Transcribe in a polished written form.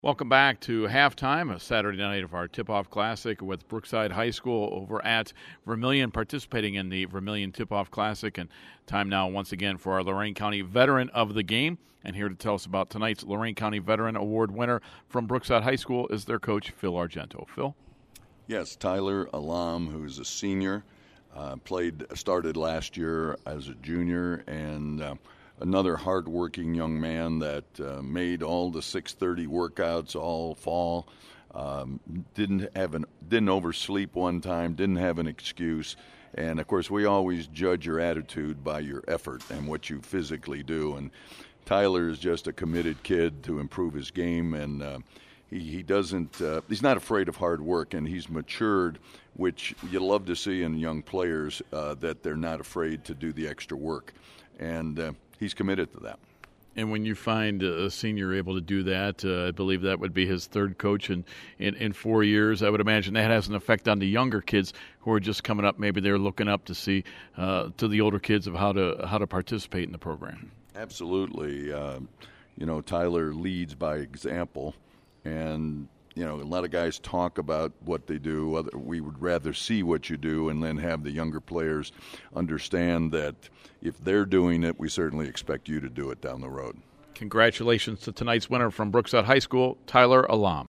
Welcome back to halftime, a Saturday night of our Tip-Off Classic with Brookside High School over at Vermilion, participating in the Vermilion Tip-Off Classic. And time now once again for our Lorain County Veteran of the Game. And here to tell us about tonight's Lorain County Veteran Award winner from Brookside High School is their coach, Phil Argento. Phil? Yes, Tyler Alam, who's a senior, started last year as a junior, and another hard-working young man that made all the 6:30 workouts all fall. Didn't oversleep one time. Didn't have an excuse. And of course, we always judge your attitude by your effort and what you physically do. And Tyler is just a committed kid to improve his game, and he doesn't. He's not afraid of hard work, and he's matured, which you love to see in young players, that they're not afraid to do the extra work. And he's committed to that. And when you find a senior able to do that, I believe that would be his third coach in 4 years. I would imagine that has an effect on the younger kids who are just coming up. Maybe they're looking up to see to the older kids of how to participate in the program. Absolutely. Tyler leads by example, and a lot of guys talk about what they do. We would rather see what you do and then have the younger players understand that if they're doing it, we certainly expect you to do it down the road. Congratulations to tonight's winner from Brookside High School, Tyler Alam.